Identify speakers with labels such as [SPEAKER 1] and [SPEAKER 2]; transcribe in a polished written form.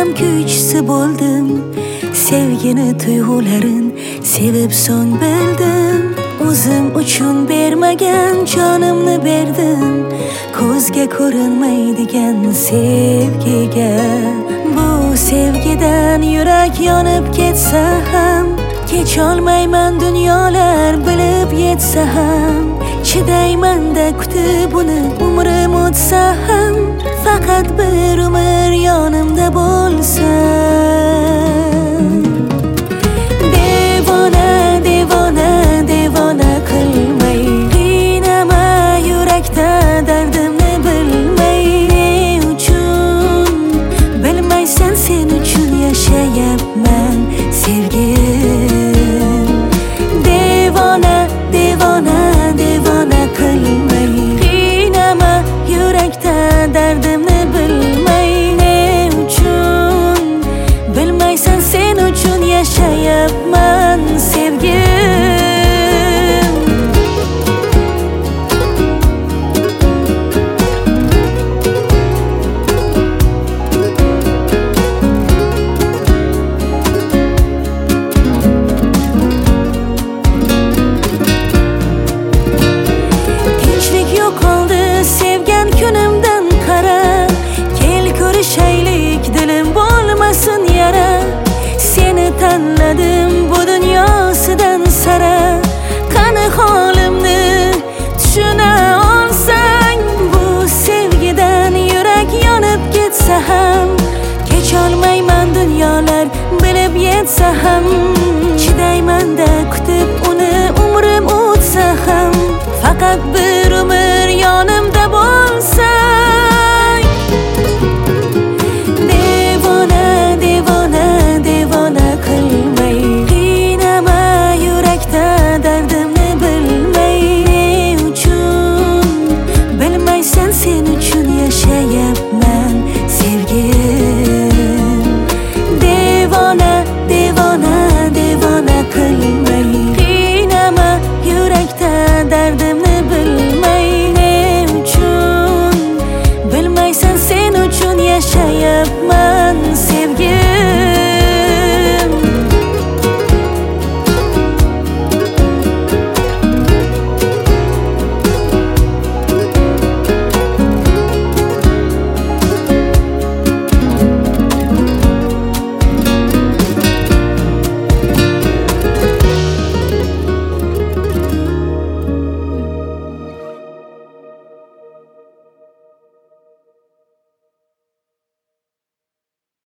[SPEAKER 1] ham kuychisi bo'ldim. Sevgini tuyg'ularin sevib so'ng bildim. O'zim uchun bermagan jonimni berdim. Ko'zga ko'rinmaydigan sevgiga. Bu sevgidan yurak yonib ketsa ham, kecholmayman dunyolar bilib yetsa ham. Chidayman-da kutib uni umrim o'tsa ham, faqat bir umr yonimda bo'lsa. Devona, devona, devona qilmay, qiynama yurakda dardimni bilmay. Ne uchun bilmaysan, sen uchun yashayapman sevgim. Devona, devona, devona qilmay, qiynama yurakda dardimni bilmay. Ne uchun bilmaysan, sen uchun yashayapman sevgim. Tanladım bu dünyasıdan sara. Qani holimni tushuna olsang, bu sevgidan yurak yonib ketsa ham, kecholmayman dunyolar bilib yetsa ham. Chidayman-da kutib uni umrim o'tsa ham, faqat bir umr yonimda